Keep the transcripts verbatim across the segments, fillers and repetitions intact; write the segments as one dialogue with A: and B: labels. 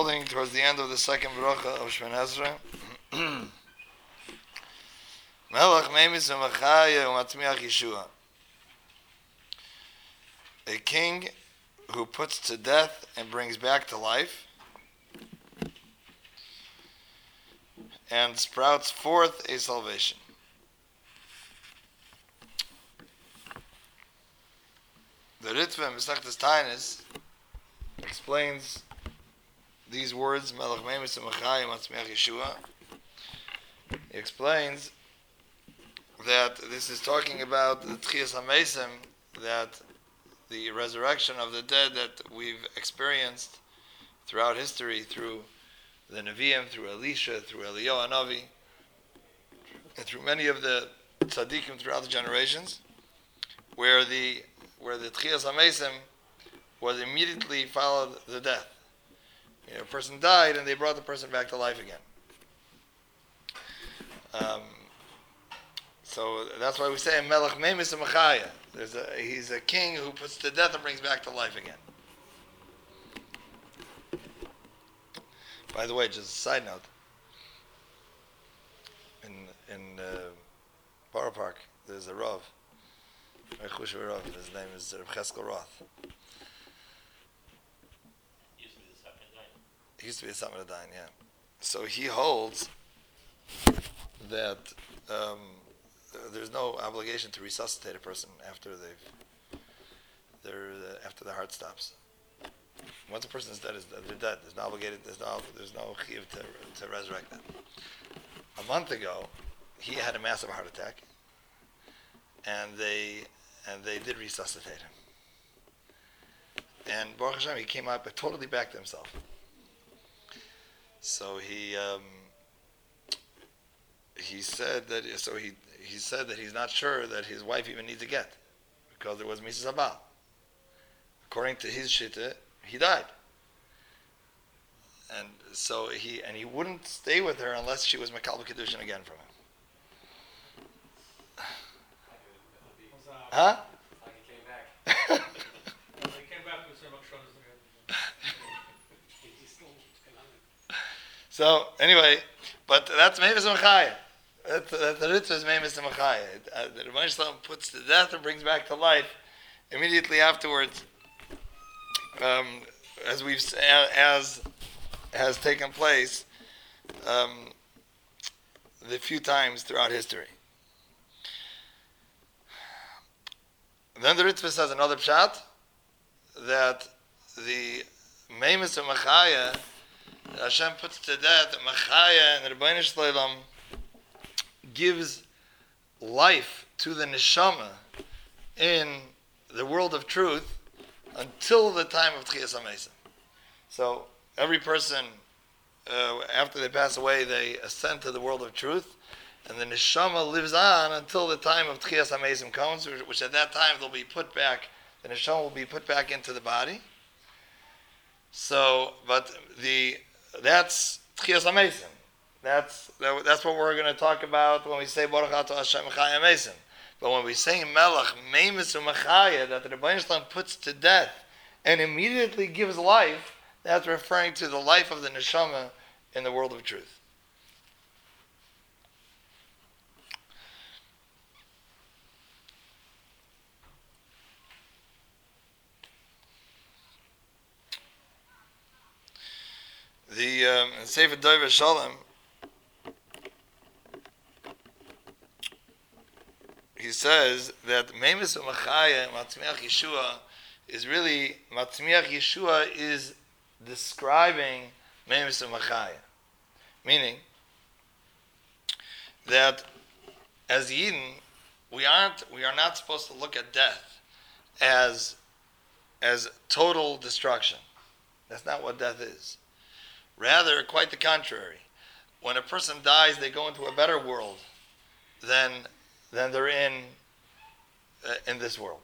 A: holding towards the end of the second bracha of Shemon Esrei. Melech Meimis Umachaya Umatmiach Yeshua. A king who puts to death and brings back to life, and sprouts forth a salvation. The Ritva Mesechtes Taanis explains these words, Melech Meimis Umachaya Umatmiach Yeshua. He explains that this is talking about the Tchias HaMesim, that the resurrection of the dead that we've experienced throughout history through the Nevi'im, through Elisha, through Eliyahu Hanavi, and through many of the tzaddikim throughout the generations, where the where the Tchias HaMesim was immediately followed the death. You know, a person died and they brought the person back to life again. Um, So that's why we say Melech Meimis Umachaya. There's a he's a king who puts to death and brings back to life again. By the way, just a side note. In in uh, Borough Park, there's a Rav. Rav. His name is Reb Cheskel Roth. He used to be a Samar Dayan, yeah. So he holds that. Um, There's no obligation to resuscitate a person after they've, they're uh, after the heart stops. Once a person is dead, they're dead. There's no obligated. There's no there's no chiyuv to to resurrect them. A month ago, he had a massive heart attack, and they and they did resuscitate him. And Baruch Hashem, he came out totally back to himself. So he um, he said that so he. He said that he's not sure that his wife even needs a get because there was Misas Habal. According to his shitta, he died, and so he and he wouldn't stay with her unless she was Makal B'Kedushin again from him. Huh?
B: Like he came back. He came back with so much
A: So anyway, but that's Meimis Umachaya. The Ritva is Meimis Umachaya. The Rebbeinu Shalom puts to death and brings back to life immediately afterwards, um, as we've as has taken place um, the few times throughout history. Then the Ritva says another pshat that the Meimis Umachaya, Hashem puts to death Machaya, and the Rebbeinu Shalom gives life to the neshama in the world of truth until the time of Tchias HaMesim. So every person, uh, after they pass away, they ascend to the world of truth, and the neshama lives on until the time of Tchias HaMesim comes, which at that time they'll be put back. The neshama will be put back into the body. So, but the that's Tchias HaMesim. That's that's what we're going to talk about when we say Baruch Atah Hashem Chayim Mesim. But when we say Melech Meimis Umachaya, that the Rebbeinu Shalom puts to death and immediately gives life, that's referring to the life of the neshama in the world of truth. The um, in Sefer Dover Shalom, he says that Meimis Umachaya Matzmiach Yeshua is really Matzmiach Yeshua is describing Meimis Umachaya, meaning that as Yidden we aren't we are not supposed to look at death as as total destruction. That's not what death is. Rather, quite the contrary. When a person dies, they go into a better world than than they're in uh, in this world.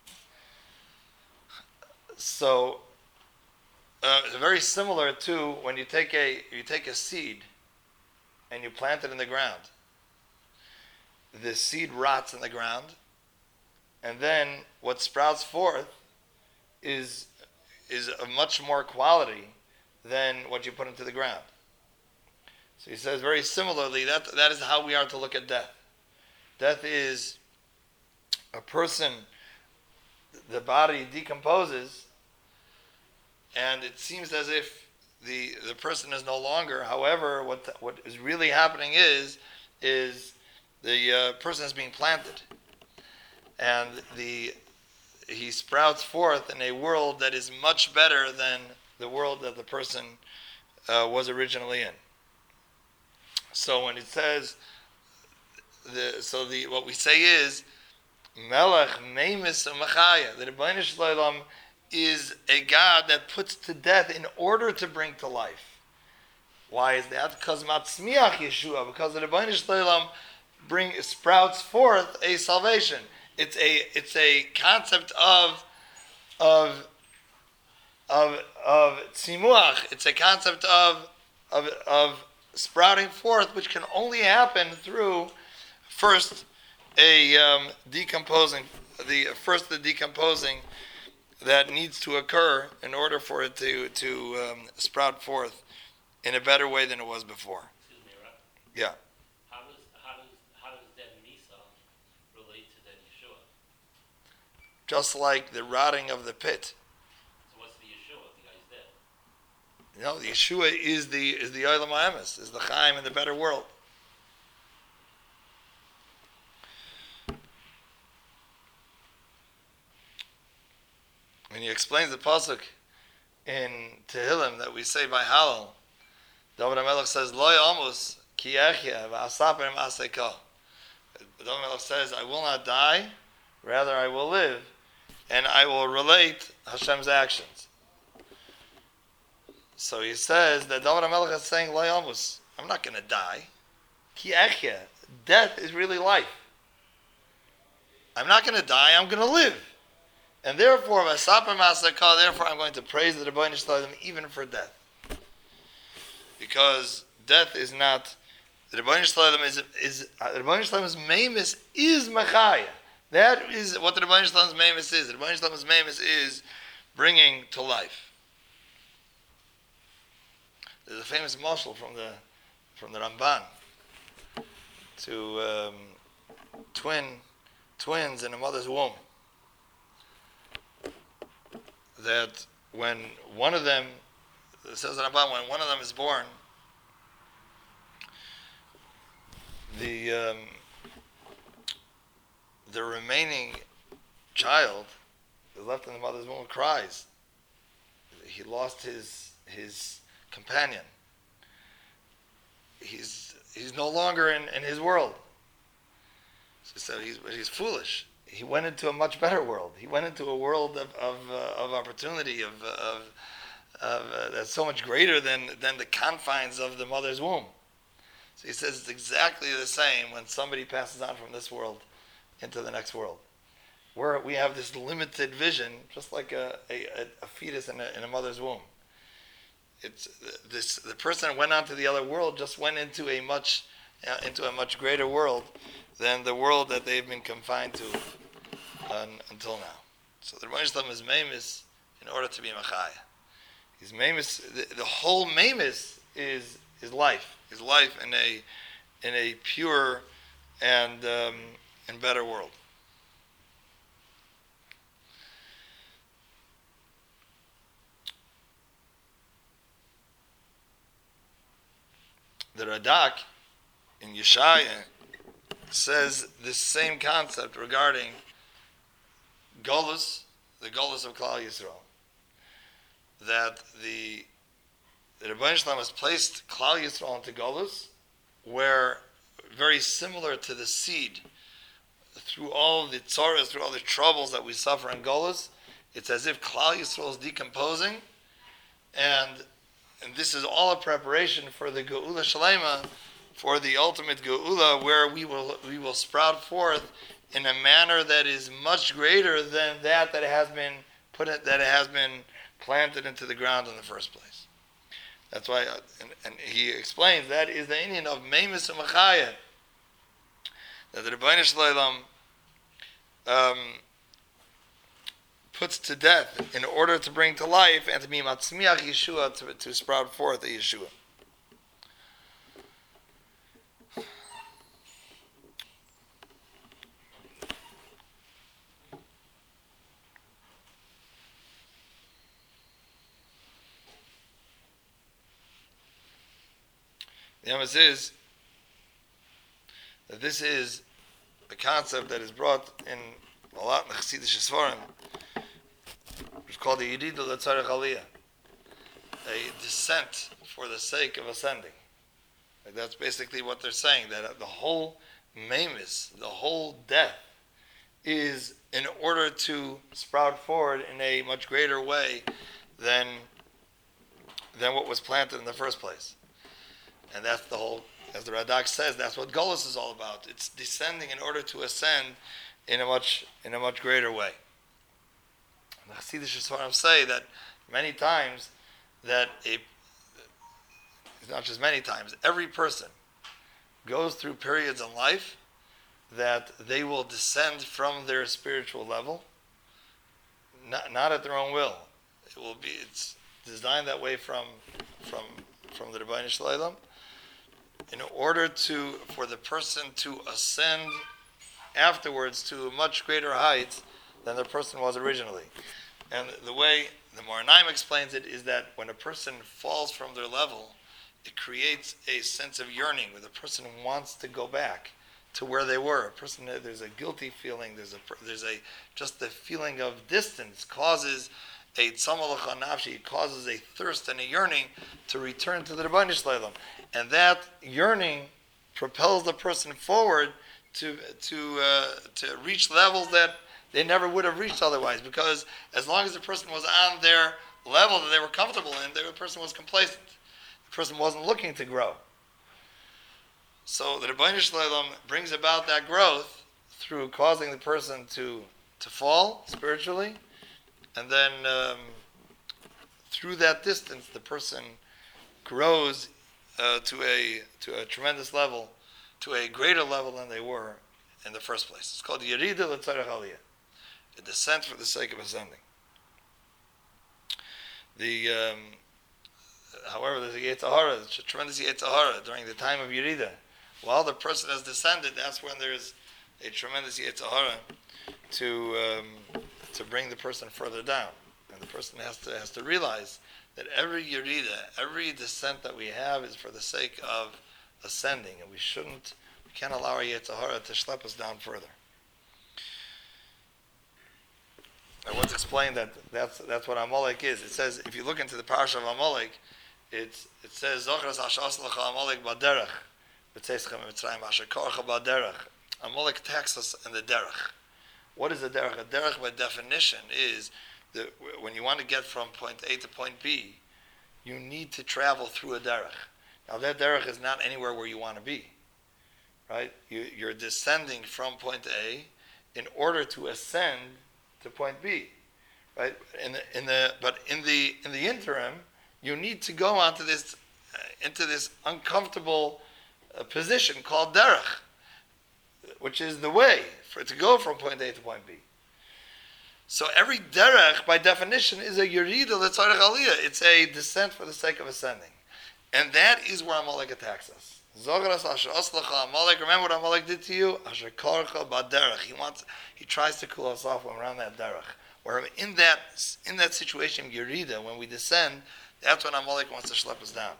A: So, uh, it's very similar to when you take a you take a seed and you plant it in the ground. The seed rots in the ground, and then what sprouts forth is is of much more quality than what you put into the ground. So he says very similarly, that that is how we are to look at death. Death is a person, the body decomposes, and it seems as if the the person is no longer. However, what the, what is really happening is is the uh, person is being planted, and the he sprouts forth in a world that is much better than the world that the person uh, was originally in. So when it says the so the what we say is Melech Meimis Machaya, that the Rebbeinu Shalom is a God that puts to death in order to bring to life. Why is that? Because Matzmiach Yeshua, because the Rebbeinu Shalom bring sprouts forth a salvation. It's a it's a concept of of of of tzimuach. It's a concept of of of sprouting forth, which can only happen through first a um, decomposing the first the decomposing that needs to occur in order for it to to um, sprout forth in a better way than it was before.
C: Excuse me, right?
A: Yeah.
C: How does how does how does that Misa relate to that Yeshua?
A: Just like the rotting of the pit.
C: So what's the Yeshua? The guy's dead.
A: You know, the Yeshua is the is the Olam Ha'emes, is the Chaim in the better world. When he explains the pasuk in Tehillim that we say by Hallel, David HaMelech says, "Lo yamus ki echya v'asaper ma'aseka." David HaMelech says, "I will not die, rather I will live, and I will relate Hashem's actions." So he says that David HaMelech is saying, "Lo yamus," I'm not going to die. Ki echya, death is really life. I'm not going to die. I'm going to live. And therefore, therefore, I'm going to praise the Rebbeinu Shalom even for death, because death is not. The Rebbeinu Shalom is is the Rebbeinu Shalom's meimis is machaya. That is what the Rebbeinu Shalom's meimis is. The Rebbeinu Shalom's meimis is bringing to life. There's a famous mashal from the from the Ramban to um, twin twins in a mother's womb. That when one of them, it says in Ramban, when one of them is born, the um, the remaining child is left in the mother's womb cries. He lost his his companion. He's he's no longer in, in his world. So he said he's he's foolish. He went into a much better world. He went into a world of of, uh, of opportunity, of of, of uh, that's so much greater than than the confines of the mother's womb. So he says it's exactly the same when somebody passes on from this world into the next world, where we have this limited vision, just like a a, a fetus in a, in a mother's womb. It's this the person that went on to the other world just went into a much uh, into a much greater world than the world that they've been confined to uh, until now. So the Rebbeinu Shalom is meimis in order to be machaya. He's meimis. The, the whole meimis is is life. Is life in a in a pure and um, and better world. The Radak in Yeshaya says this same concept regarding Golus, the Golus of Klal Yisrael. That the the Rebbeinu Shalom has placed Klal Yisrael into Golus, where very similar to the seed, through all the tzoras, through all the troubles that we suffer in Golus, it's as if Klal Yisrael is decomposing, and and this is all a preparation for the Geula Shalema, for the ultimate Geula, where we will we will sprout forth in a manner that is much greater than that that has been put in, that has been planted into the ground in the first place. That's why, uh, and, and he explains that is the Indian of Meimis and Machaya, that the Rebbeinu Shalom um, puts to death in order to bring to life and to be matzmiach Yeshua, to, to sprout forth a Yeshua. The emphasis is that this is a concept that is brought in a lot in Chassidish Sfarim. It's called the Yirida L'Tzarech Aliyah, a descent for the sake of ascending. Like that's basically what they're saying, that the whole maimis, the whole death, is in order to sprout forward in a much greater way than, than what was planted in the first place. And that's the whole, as the Radak says, that's what Golus is all about. It's descending in order to ascend in a much in a much greater way. And the Chassidish Sfarim say that many times that a, not just many times, every person goes through periods in life that they will descend from their spiritual level, not, not at their own will. It will be, it's designed that way from from from the Rebbeinu Shalom, in order to for the person to ascend afterwards to a much greater height than the person was originally. And the way the Moranim explains it is that when a person falls from their level, it creates a sense of yearning where the person wants to go back to where they were. A person, there's a guilty feeling, there's a there's a just the feeling of distance causes a tzamalach nafshi, it causes a thirst and a yearning to return to the Rebbeinu Shalom. And that yearning propels the person forward to to uh, to reach levels that they never would have reached otherwise. Because as long as the person was on their level that they were comfortable in, the person was complacent. The person wasn't looking to grow. So the Rebbeinu Shalom brings about that growth through causing the person to to fall spiritually, and then um, through that distance, the person grows uh, to a to a tremendous level, to a greater level than they were in the first place. It's called Yerida L'Tzarech Aliyah, a descent for the sake of ascending. The um, however, there's a Yetzer Hara, there's a tremendous Yetzer Hara during the time of Yerida. While the person has descended, that's when there's a tremendous Yetzer Hara to um, to bring the person further down, and the person has to has to realize that every Yerida, every descent that we have is for the sake of ascending, and we shouldn't, we can't allow our Yetzer Hara to schlep us down further. I once explained that that's that's what Amalek is. It says, if you look into the parasha of Amalek, it's it says Zochras Hashas Lecha Amalek Baderech. Amalek attacks us in the derech. What is a derech? A derech, by definition, is that when you want to get from point A to point B, you need to travel through a derech. Now, that derech is not anywhere where you want to be, right? You, you're descending from point A in order to ascend to point B, right? In the, in the but in the in the interim, you need to go onto this uh, into this uncomfortable a position called derech, which is the way for it to go from point A to point B. So every derech, by definition, is a yerida l'tzarech aliyah. It's a descent for the sake of ascending, and that is where Amalek attacks us. Zogras asher aslacha Amalek. Remember what Amalek did to you? Asher karcha ba'derech. He wants, he tries to cool us off when we're on that derech. Where in that in that situation, yerida, when we descend, that's when Amalek wants to schlep us down.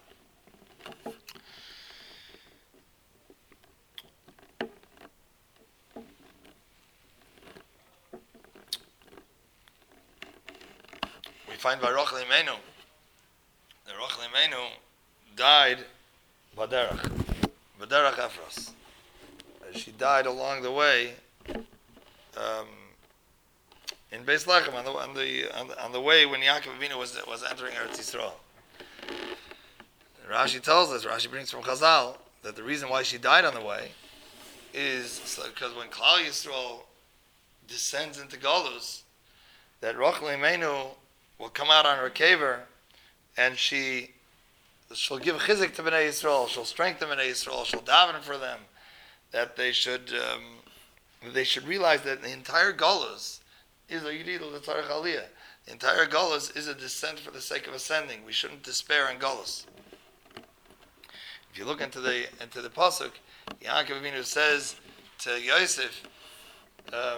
A: We find by Rachel Imenu, the Rachel Imenu died Baderach, Baderach Ephros. She died along the way um, in Beis Lechem, on the on the on the, on the way when Yaakov Avinu was was entering Eretz Yisrael. Rashi tells us, Rashi brings from Chazal, that the reason why she died on the way is so, because when Klal Yisrael descends into Golus, that Rachel Imenu will come out on her caver, and she she'll give chizik to Bnei Yisrael. She'll strengthen Bnei Yisrael. She'll daven for them that they should um, they should realize that the entire Golus is a Yeridah L'Tzarech Aliyah. The entire Golus is a descent for the sake of ascending. We shouldn't despair in Golus. If you look into the into the pasuk, Yaakov Avinu says to Yosef, um,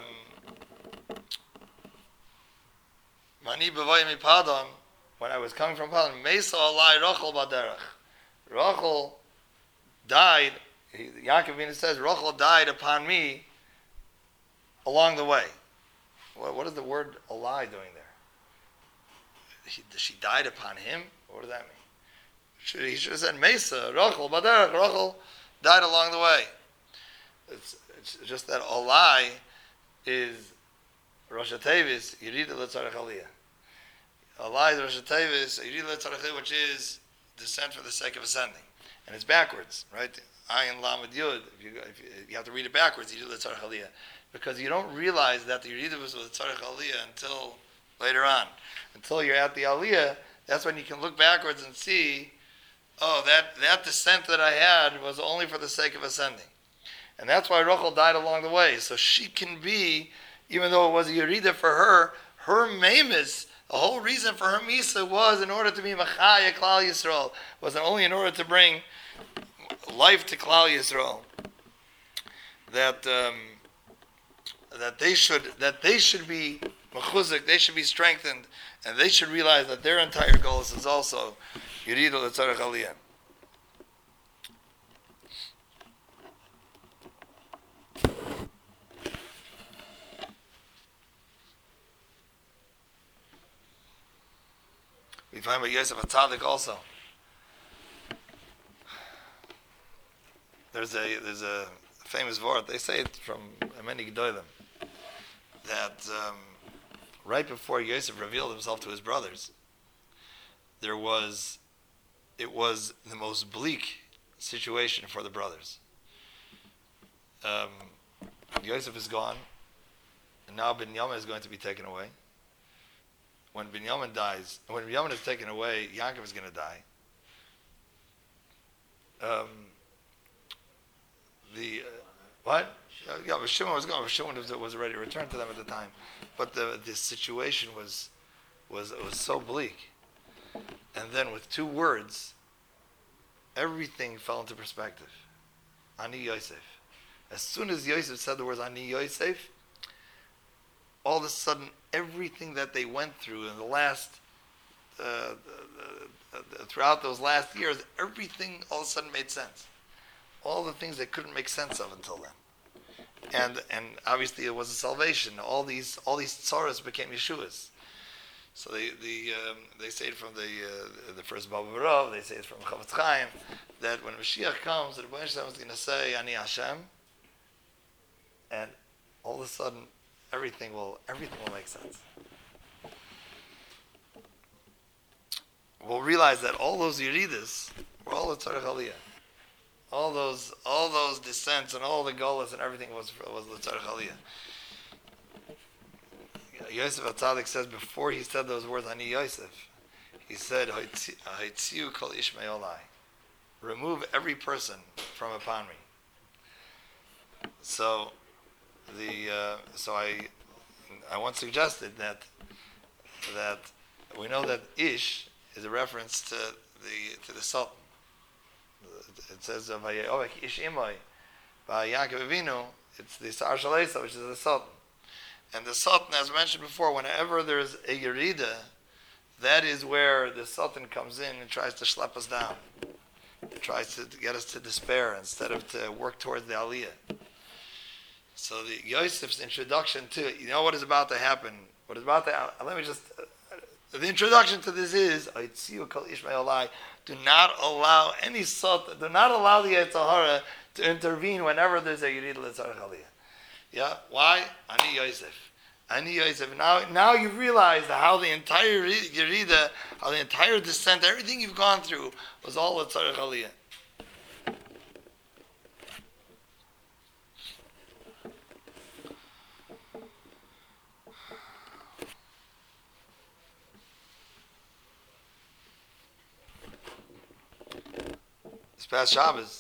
A: "Mani b'vayim mipadon." When I was coming from Padon, Mesa alai Rachel baderach. Rachel died. He, Yaakov Avinu says, Rachel died upon me along the way. What, what is the word alai doing there? He, she died upon him? What does that mean? Should, he should have said Mesa, Rachel, Baderach. Rachel died along the way. It's, it's just that alai is Rosh Hashanah, Yeridah L'Tzarech Aliyah. Alai is Rosh Hashanah, Yeridah L'Tzarech Aliyah, which is descent for the sake of ascending. And it's backwards, right? Ayin Lamed Yud. If you, if you, you have to read it backwards, Yeridah L'Tzarech Aliyah. Because you don't realize that the Yeridah was L'Tzarech Aliyah until later on. Until you're at the Aliyah, that's when you can look backwards and see, oh, that, that descent that I had was only for the sake of ascending. And that's why Rachel died along the way. So she can be, even though it was a Yeridah for her, her Maimis, the whole reason for her Misa was in order to be Machaya Klal Yisrael, was only in order to bring life to Klal Yisrael. That um, that they should that they should be mechuzik, they should be strengthened, and they should realize that their entire goal is also Yeridah L'Tzarech Aliyah. We find by Yosef HaTzadik also. There's a there's a famous word. They say it from many Gedolim that um, right before Yosef revealed himself to his brothers, there was it was the most bleak situation for the brothers. Um, Yosef is gone, and now Binyamin is going to be taken away. When Binyamin dies, when Binyamin is taken away, Yaakov is going to die. Um, the uh, what? Uh, yeah, but Shimon was gone. But Shimon was, was already returned to them at the time. But the the situation was was was so bleak. And then with two words, everything fell into perspective. Ani Yosef. As soon as Yosef said the words Ani Yosef, all of a sudden, everything that they went through in the last, uh, uh, uh, throughout those last years, everything all of a sudden made sense. All the things they couldn't make sense of until then, and and obviously it was a salvation. All these all these tzaras became Yeshuas. So they the um, they say it from the uh, the first Baba Barav, they say it from Chavetz Chaim, that when Mashiach comes, the Rebbeinu Shalom is going to say Ani Hashem, and all of a sudden, Everything will everything will make sense. We'll realize that all those Yeridas were all the Tzarech Aliyah. All those all those descents and all the Golas and everything was was the Tzarech Aliyah. Yosef HaTzadik says before he said those words, Ani Yosef, he said, Haitziu kol ish me'olai. Remove every person from upon me. So The uh, so I I once suggested that that we know that Ish is a reference to the to the Sultan. It says Vayovek Ish Imoy by Yaakov Avinu. It's the Sar Shalesa, which is the Sultan. And the Sultan, as mentioned before, whenever there's a Yerida, that is where the Sultan comes in and tries to schlep us down. It tries to get us to despair instead of to work towards the Aliyah. So the Yosef's introduction to it, you know what is about to happen. What is about to happen, let me just, uh, the introduction to this is, do not allow any salt, do not allow the Yetzer Hara to intervene whenever there's a Yeridah L'Tzarech Aliyah. Yeah, why? Ani Yosef. Ani Yosef. Now, now you've realized how the entire Yeridah, how the entire descent, everything you've gone through was all L'Tzarech Aliyah. This past Shabbos,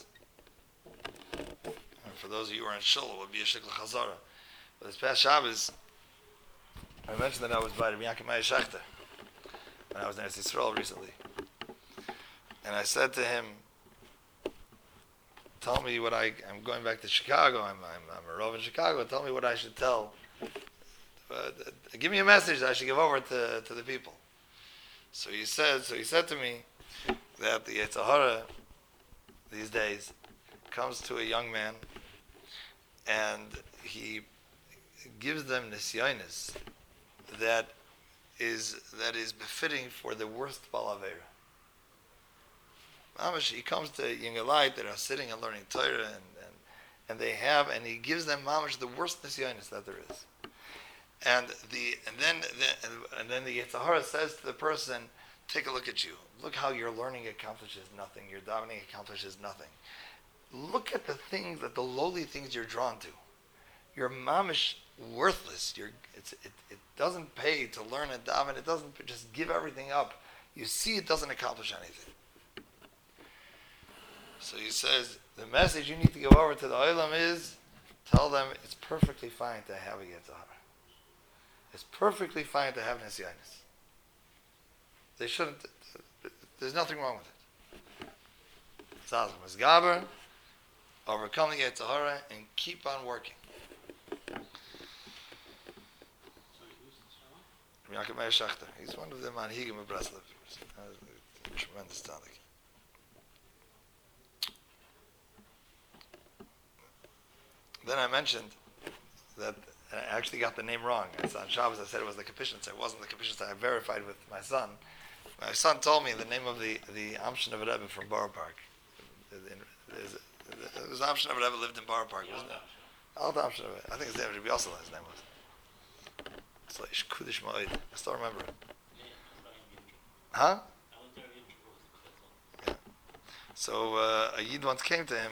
A: and for those of you who are in Shul, it would be a Shikl Chazara. But this past Shabbos, I mentioned that I was by Rabbi Yaakov Meir Schechter when I was in Eretz Yisrael recently. And I said to him, tell me what I, I'm going back to Chicago, I'm, I'm, I'm a Rav in Chicago, tell me what I should tell. Uh, give me a message that I should give over to, to the people. So he said, so he said to me that the Yetzer Hara these days comes to a young man and he gives them nisyonis that is that is befitting for the worst balavera. Mamash, he comes to Yingalite that are sitting and learning Torah and, and and they have and he gives them mamash the worst nisyonis that there is. And the and then the, and then the Yetzer Hara says to the person, take a look at you. Look how your learning accomplishes nothing. Your davening accomplishes nothing. Look at the things, that the lowly things you're drawn to. You're mamish worthless. You're, it's, it, it doesn't pay to learn and daven. It doesn't just give everything up. You see it doesn't accomplish anything. So he says, the message you need to give over to the Olam is, tell them it's perfectly fine to have a Yetzer Hara. It's perfectly fine to have Nisyonis. They shouldn't, there's nothing wrong with it. Zazim is Gaber, overcome the Yetzer Hara, and keep on working. Yaakov Meir Schechter, he's one of the Manhigim of Breslov. Tremendous tzaddik. Then I mentioned that I actually got the name wrong. It's on Shabbos I said it was the Kapishnitzah. It wasn't the Kapishnitzah. I verified with my son. My son told me the name of the the Amshin of Rebbe from Borough Park. It was Amshin of Rebbe lived in Borough Park, wasn't it? Alt Amshin of Rebbe. I think it's David Rebbe Yossel, his name was. It's like Kudish Ma'id. I still remember it. Huh? Yeah. So uh, a Yid once came to him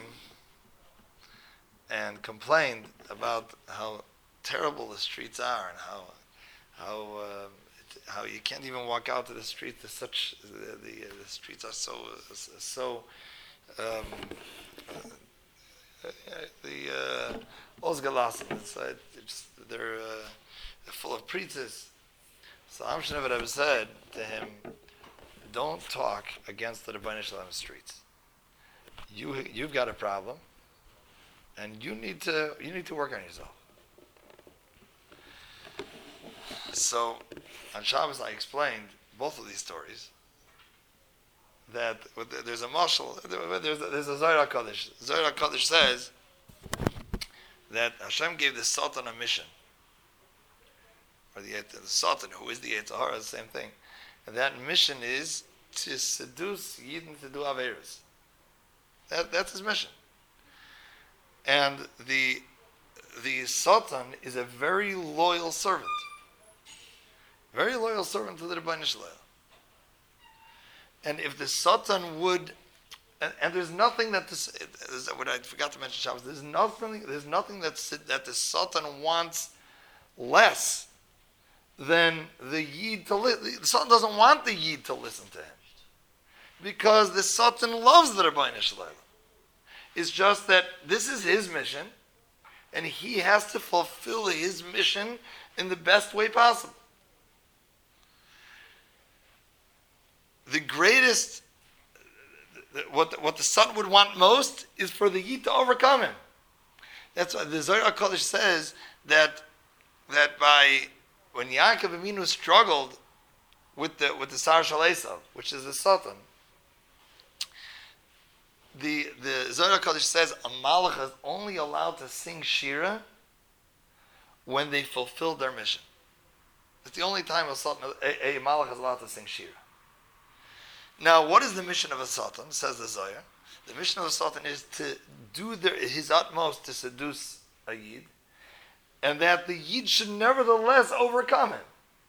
A: and complained about how terrible the streets are and how how uh, it, how you can't even walk out to the street. There's such the, the the streets are so so um, uh, the Osgalassen. Uh, it's, uh, it's they're uh, full of preachers. So Amshin Rebbe said to him, "Don't talk against the Rebbeinu Shalom streets. You you've got a problem, and you need to you need to work on yourself." So on Shabbos I explained both of these stories. That there's a mashal, there's a, there's a Zohar HaKadosh. Zohar HaKadosh says that Hashem gave the Satan a mission, or the, the Satan, who is the Yetzer Hara, is the same thing. And that mission is to seduce Yidden to do Averos. That, that's his mission. And the the Satan is a very loyal servant. Very loyal servant to the Rebbeinu Shalom. And if the Satan would, and, and there's nothing that this, what I forgot to mention, Shabbos, there's nothing, there's nothing that's, that the Satan wants less than the Yid to listen. The Satan doesn't want the Yid to listen to him, because the Satan loves the Rebbeinu Shalom. It's just that this is his mission, and he has to fulfill his mission in the best way possible. The greatest, what what the son would want most is for the Yid to overcome him. That's why the Zohar HaKadosh says that that by when Yaakov Avinu struggled with the with the Sar Shal Esav, which is the Satan, the the Zohar HaKadosh says a Malach is only allowed to sing Shira when they fulfill their mission. It's the only time a Satan, a, a Malach is allowed to sing Shira. Now, what is the mission of a Satan? Says the Zohar. The mission of a Satan is to do their, his utmost to seduce a Yid, and that the Yid should nevertheless overcome him.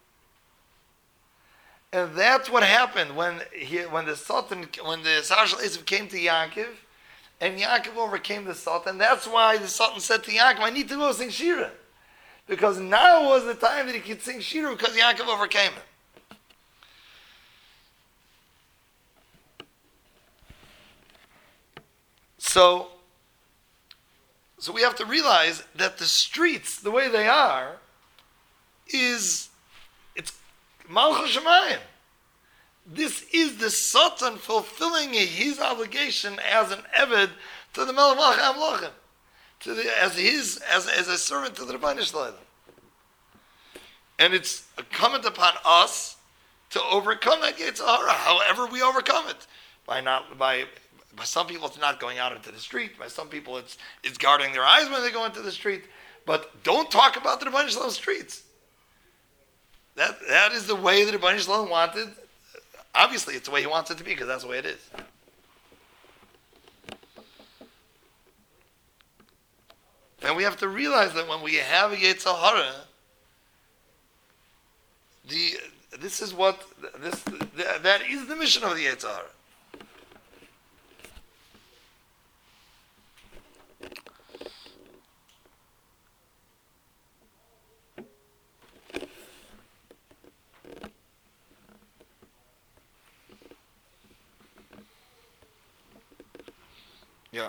A: And that's what happened when he, when the Satan, when the Sar Shal Esav came to Yaakov, and Yaakov overcame the Satan. That's why the Satan said to Yaakov, "I need to go sing Shira," because now was the time that he could sing Shira because Yaakov overcame him. So, so we have to realize that the streets, the way they are, is Malchus Shemayim. This is the Satan fulfilling his obligation as an Eved to the Melech Malach HaMelachim, to the as his as as a servant to the Rebbeinu Shalom. And it's incumbent upon us to overcome that Yetzer Hara, however we overcome it. By not by by some people it's not going out into the street. By some people it's it's guarding their eyes when they go into the street. But don't talk about the Rebbeinu Shalom streets. That that is the way the Rebbeinu Shalom wanted. Obviously, it's the way he wants it to be because that's the way it is. And we have to realize that when we have a Yetzer Hara, the this is what this the, that is the mission of the Yetzer Hara. Yeah.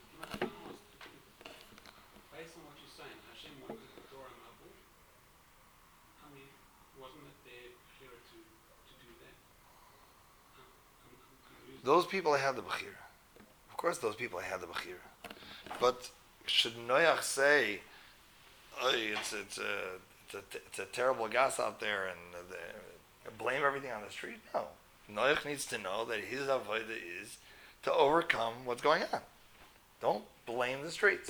D: Based on what you're saying, Hashem wanted the Torah Mabul. I mean, wasn't it their bechira to, to do that? I'm, I'm, I'm confused.
A: Those people had the bechira. Of course, those people had the bechira. But should Noach say, "Oh, it's it's a it's a, it's a terrible gas out there," and uh, the, blame everything on the street? No. Noach needs to know that his avodah is to overcome what's going on. Don't blame the streets.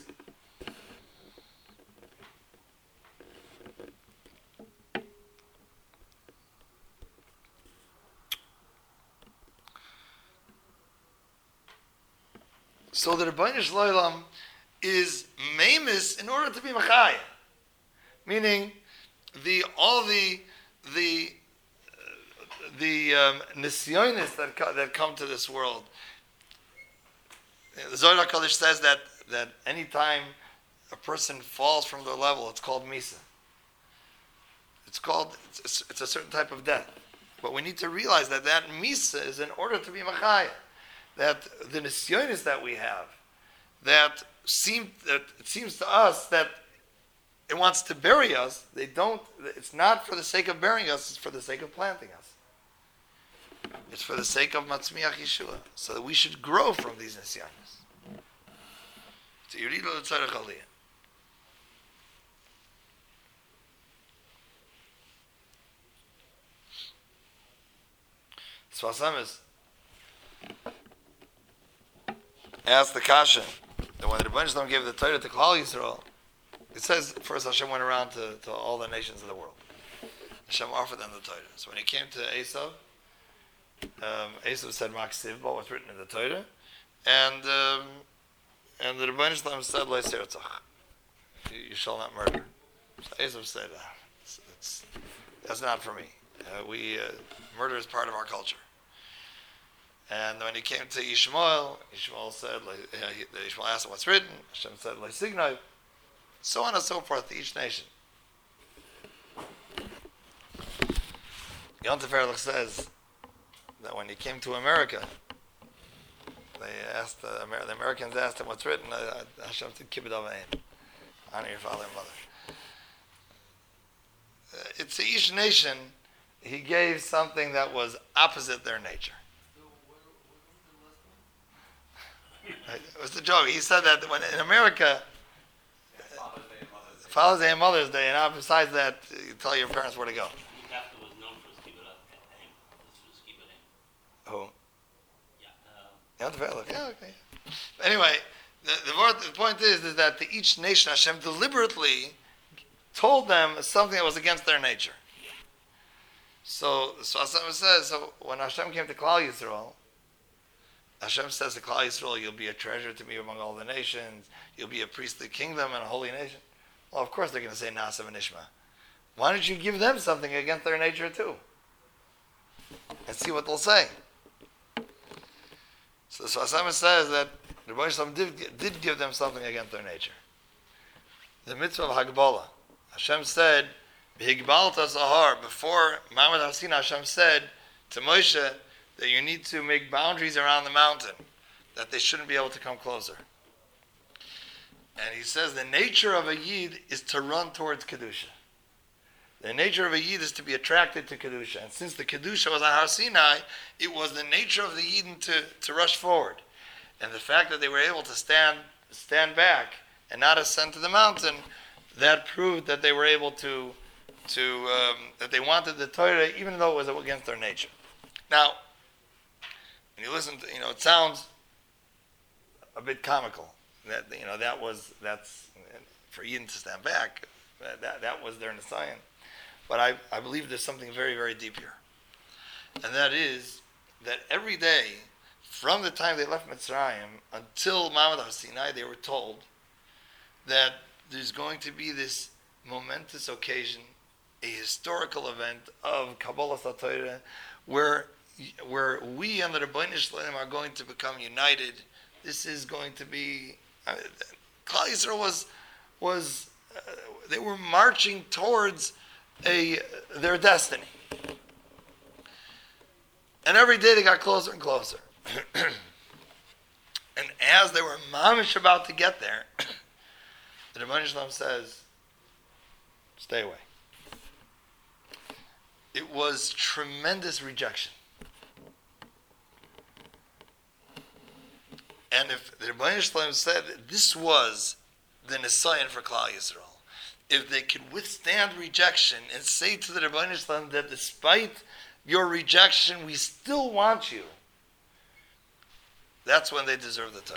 A: So the Rebbeinu Shalom is meimis in order to be machaya, meaning the all the the uh, the um, nisyonis that co- that come to this world. The Zohar HaKadosh says that that any time a person falls from the level, it's called misa. It's called it's, it's a certain type of death. But we need to realize that that misa is in order to be machaya. That the nisyonis that we have, that seem that it seems to us that it wants to bury us. They don't. It's not for the sake of burying us. It's for the sake of planting us. It's for the sake of Matzmiach Yeshua, so that we should grow from these nisyonis. So you read the Tzarech Aliyah. Sfas Emes asked the Kasha that when the Rebbeinu Shalom gave the Torah to Klal Yisrael, it says first Hashem went around to, to all the nations of the world. Hashem offered them the Torah. So when he came to Esav, um, Esav said Maksiv, what was written in the Torah, and um, and the Rebbeinu Shalom said Lo Sertzach, you, you shall not murder. So Esav said, ah, it's, it's, that's not for me. Uh, we uh, murder is part of our culture. And when he came to Yishmael, Yishmael said, like, uh, he, Yishmael asked him what's written. Hashem said, Lo Signoi, so on and so forth to each nation. Yontif Erlich says that when he came to America, they asked the, Amer- the Americans asked him what's written. Uh, Hashem said, Kibbud Avayim, honor your father and mother. Uh, it's to each nation, he gave something that was opposite their nature. It was the joke. He said that when in America, Father's Day and Mother's Day, and now besides that, you tell your parents where to go.
C: Kafka was known for his kibbud avim. This was kibbud avim.
A: Who?
C: Yeah. Uh,
A: Yeah, the yeah, okay. Anyway, the, the, word, the point is, is that to each nation, Hashem deliberately told them something that was against their nature. So, so Hashem says, so when Hashem came to Klal Yisrael, Hashem says to Klal Yisrael, you'll be a treasure to me among all the nations, you'll be a priestly kingdom and a holy nation. Well, of course they're going to say Naasav and Ishma. Why don't you give them something against their nature too? And see what they'll say. So, so Hashem says that the Rebbeinu Shalom did, did give them something against their nature. The mitzvah of Hagbalah. Hashem said, B'higbalta Zahar, before Mount Har Sinai, Hashem said to Moshe that you need to make boundaries around the mountain, that they shouldn't be able to come closer. And he says the nature of a Yid is to run towards Kedusha. The nature of a Yid is to be attracted to Kedusha. And since the Kedusha was on Har Sinai, it was the nature of the Yidden to, to rush forward. And the fact that they were able to stand stand back and not ascend to the mountain, that proved that they were able to, to um, that they wanted the Torah even though it was against their nature. Now, when you listen to, you know, it sounds a bit comical. That, you know, that was, that's, for Yidden to stand back, that, that was their Nisayan. But I, I believe there's something very, very deep here. And that is that every day, from the time they left Mitzrayim until Ma'amad Har Sinai, they were told that there's going to be this momentous occasion, a historical event of Kabbalah Torah, where where we and the Rebbeinu Shalom are going to become united. This is going to be. Uh, Klal Yisrael was was uh, they were marching towards a their destiny, and every day they got closer and closer. And as they were mamish about to get there, the Rebbeinu Shalom says, "Stay away." It was tremendous rejection. And if the Rebbeinu Shalom said this was the Nisayan for Klal Yisrael, if they could withstand rejection and say to the Rebbeinu Shalom that despite your rejection, we still want you, that's when they deserve the Torah.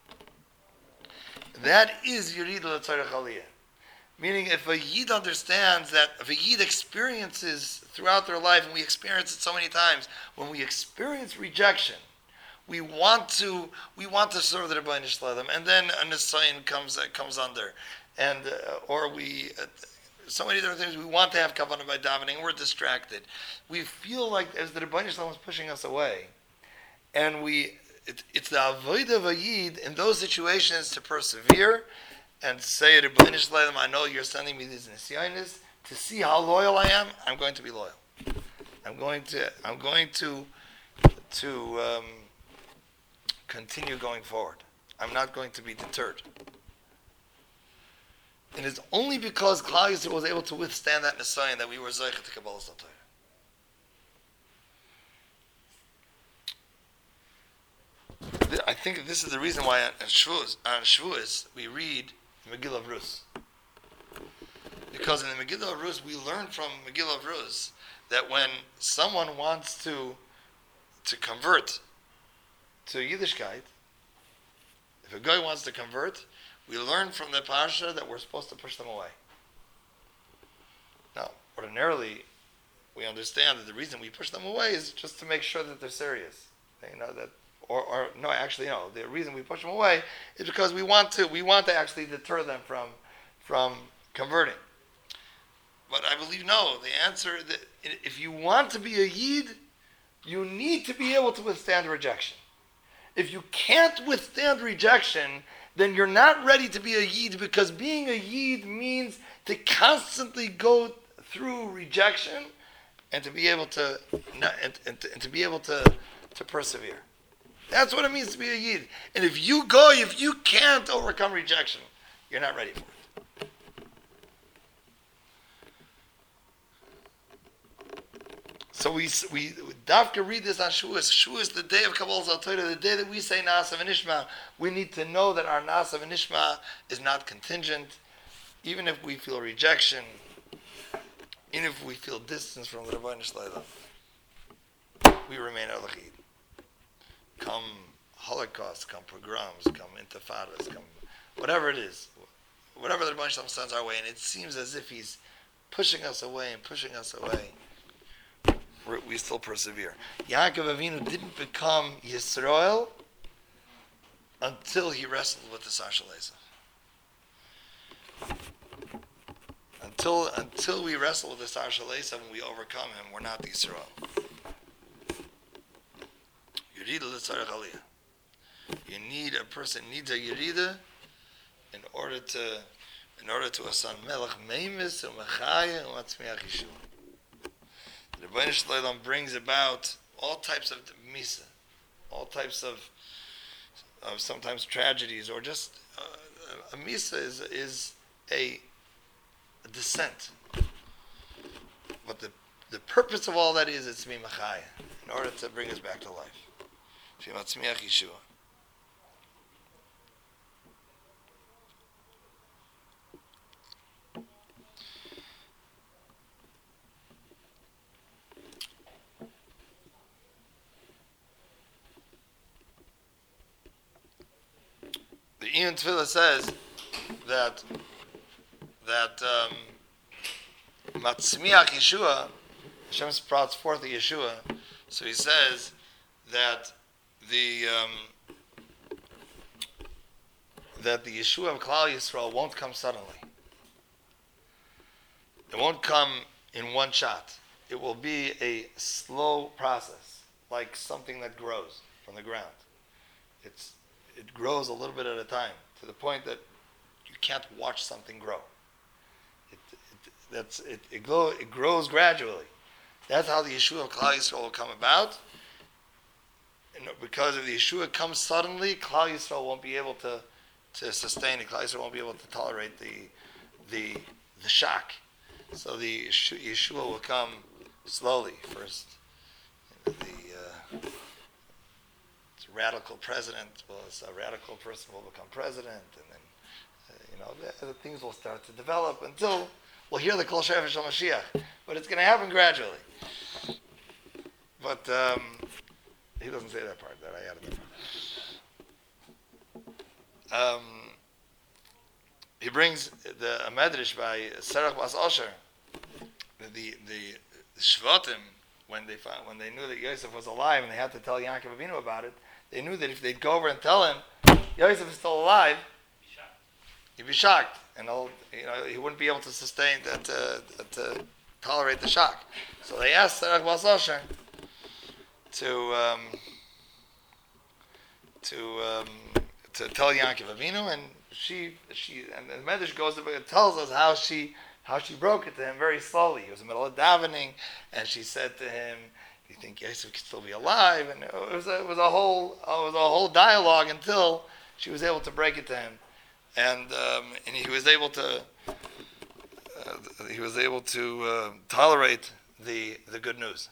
A: That is Yerida L'Torah Chaliyah. Meaning, if a Yid understands that, if a Yid experiences throughout their life, and we experience it so many times, when we experience rejection, we want to we want to serve the Rebbeinu Shalom, and then a Nisayan comes uh, comes under, and uh, or we uh, so many different things. We want to have kavanah by davening, and we're distracted. We feel like as the Rebbeinu Shalom is pushing us away, and we it, it's the avodah of a Yid in those situations to persevere and say, Rebbeinu Shalom, I know you're sending me these nisyanis to see how loyal I am. I'm going to be loyal. I'm going to I'm going to to um, continue going forward. I'm not going to be deterred. And it's only because Klal Yisrael was able to withstand that Nisayan that we were Zocheh to Kabbalah Torah. I think this is the reason why on Shavuos, on Shavuos we read Megillah of Rus. Because in the Megillah of Rus, we learn from Megillah of Rus that when someone wants to to convert to Yiddishkeit, if a guy wants to convert, we learn from the Parsha that we're supposed to push them away. Now, ordinarily, we understand that the reason we push them away is just to make sure that they're serious. You know that, or, or no, actually, no. The reason we push them away is because we want to. We want to actually deter them from from converting. But I believe no. The answer that if you want to be a Yid, you need to be able to withstand rejection. If you can't withstand rejection, then you're not ready to be a Yid, because being a Yid means to constantly go through rejection and to be able to and, and, to, and to be able to, to persevere. That's what it means to be a Yid. And if you go, if you can't overcome rejection, you're not ready for it. So we we Dafka read this on Shavuos. Shavuos, the day of Kabbalah Torah, the day that we say Na'aseh v'Nishma. We need to know that our Na'aseh v'Nishma is not contingent. Even if we feel rejection, even if we feel distance from the Rebbeinu Shalom, we remain a Yid. Come Holocaust, come pogroms, come intifadas, come whatever it is, whatever the Rebbeinu Shalom sends our way, and it seems as if he's pushing us away and pushing us away, we still persevere. Yaakov Avinu didn't become Yisrael until he wrestled with the Sar Shel Esav. Until until we wrestle with the Sar Shel Esav and we overcome him, we're not Yisrael. Yerida l'tzarech aliyah. You need a person needs a yerida in order to in order to ascend melech meimis u'mechaya u'matzmiach Yeshua. The Rebbeinu Shalom brings about all types of misa, all types of, of sometimes tragedies, or just uh, a misa is is a, a descent. but the the purpose of all that is it's to be Machaya, in order to bring us back to life. Matzmiach Yeshua. The Iyun Tefillah says that that um, Matzmiach Yeshua, Hashem sprouts forth the Yeshua. So he says that the um, that the Yeshua of Klal Yisrael won't come suddenly. It won't come in one shot. It will be a slow process, like something that grows from the ground. It's it grows a little bit at a time, to the point that you can't watch something grow. It, it, that's, it, it, glow, it grows gradually. That's how the Yeshua of Klal Yisrael will come about. And because if the Yeshua comes suddenly, Klal Yisrael won't be able to, to sustain it. Klal Yisrael won't be able to tolerate the the the shock. So the Yeshua will come slowly. First, the uh, radical president, well, a radical person will become president, and then uh, you know the, the things will start to develop until we'll hear the Kol Shefer Shel Mashiach. But it's going to happen gradually. But um, he doesn't say that part. That I added that part. Um, he brings the a medrash by Serach Bas Osher. The the, the, the Shvatim, when they found, when they knew that Yosef was alive and they had to tell Yaakov Avinu about it, they knew that if they'd go over and tell him Yosef is still alive, he'd be shocked, and you know he wouldn't be able to sustain that, uh, to tolerate the shock. So they asked Serach Bas Osher to um, to um, to tell Yaakov Avinu, and she she and the Medrash goes it tells us how she how she broke it to him very slowly. He was in the middle of davening, and she said to him, "Do you think Yosef could still be alive?" And it was a, it was a whole it was a whole dialogue until she was able to break it to him, and um, and he was able to uh, he was able to uh, tolerate the the good news.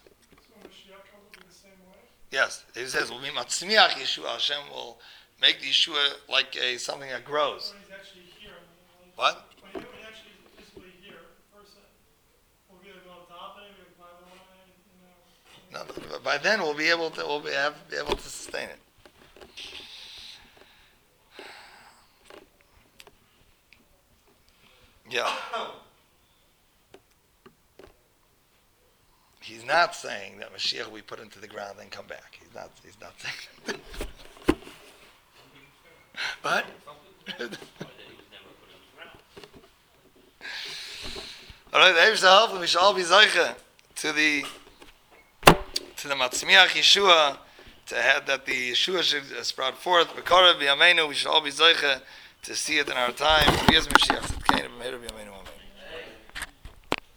A: Yes, he says, "We'll be matzmiach Yeshua." Hashem will make the Yeshua like a something that grows.
E: When he's actually here. I mean,
A: What?
E: When, he, when he actually physically here, person, we'll be able to go on top of him, we'll climb on it, you know.
A: No, but by then we'll be able to we'll be, have, be able to sustain it. Yeah. He's not saying that Mashiach will be put into the ground and come back. He's not. He's not saying. What? All right, the Eibush help, and we shall all be zeicha to the to the Matzmiach Yeshua, to have that the Yeshua should sprout forth. B'korav b'yameinu, we shall all be zeicha to see it in our time. B'yaz Mashiach tzidkeinu b'meiru b'yameinu.